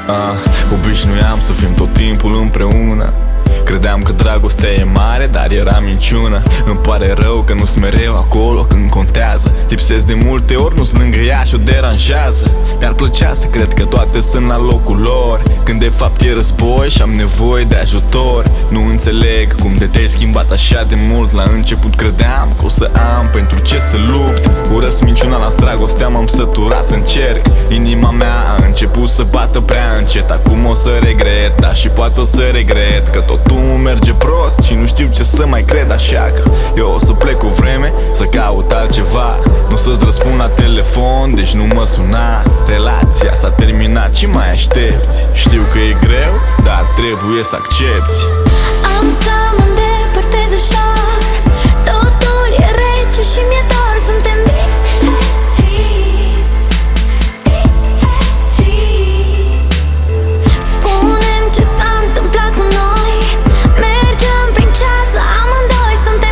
Obișnuiam să fim tot timpul împreună. Credeam că dragostea e mare, dar era minciună. Îmi pare rău că nu-s mereu acolo când contează. Lipsesc de multe ori, nu-s lângă ea și o deranjează. Mi-ar plăcea să cred că toate sunt la locul lor, când de fapt e război și am nevoie de ajutor. Nu înțeleg cum de te-ai schimbat așa de mult. La început credeam că o să am pentru ce să lupt. Urăsc minciuna, las dragostea, m-am săturat să încerc. Inima mea a început să bată prea încet. Acum o să regret, da, și poate o să regret că totul merge prost și nu știu ce să mai cred. Așa că eu o să plec o vreme să caut altceva. Nu să-ți răspund la telefon, deci nu mă suna. Relația s-a terminat, ce mai aștepți? Știu că e greu, dar trebuie să accepti. Am să mă îndepărtez ușor. Totul e rece și mi-e dor. Suntem diferiți. Spune-mi ce s-a întâmplat cu noi. Mergem prin ceață, amândoi suntem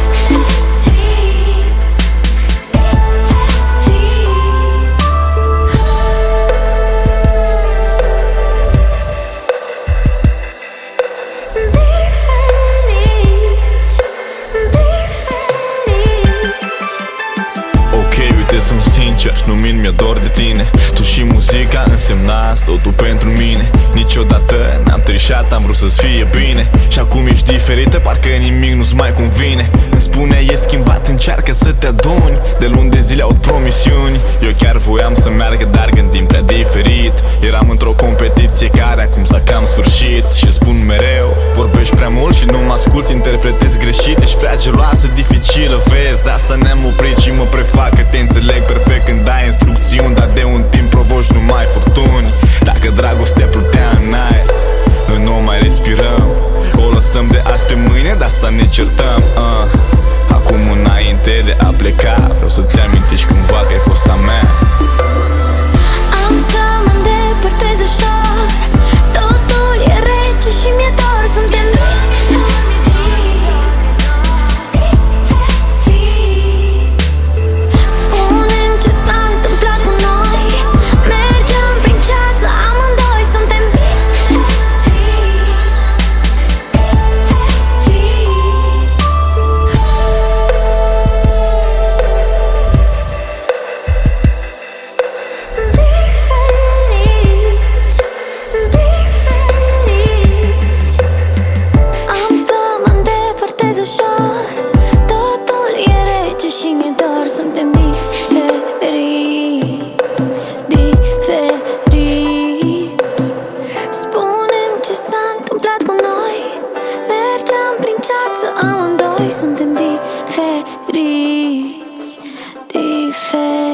Sunt sincer, nu mi-e dor de tine. Tu și muzica însemnați totul pentru mine. Niciodată n-am trișat, am vrut să-ți fie bine. Și acum ești diferită, parcă nimic nu-ți mai convine. Îmi spune, e schimbat, încearcă să te aduni. De luni de zile aud promisiuni. Eu chiar voiam să meargă, dar gândim prea diferit. Eram într-o competiție care acum s-a cam sfârșit. Și spun mereu, vorbești prea mult și nu mă asculti, interpretezi greșit. Ești prea geloasă, dificilă, vezi. De asta ne-am oprit și mă prefac că te înțeleg perfect când dai instrucțiuni, dar de un timp provoci numai furtuni. Dacă dragostea plutea în aer, noi nu mai respirăm. O lăsăm de azi pe mâine, de asta ne certăm. Acum înainte de a pleca, vreau să-ți amintești cândva că ai fost a mea. Am să mă îndepărtez ușor. Totul e rece și mi-e dor. Suntem ușor. Totul e rece și mi-e dor. Suntem diferiți, diferiți. Spune-mi ce s-a întâmplat cu noi. Mergeam prin ceață, amândoi suntem diferiți, diferiți.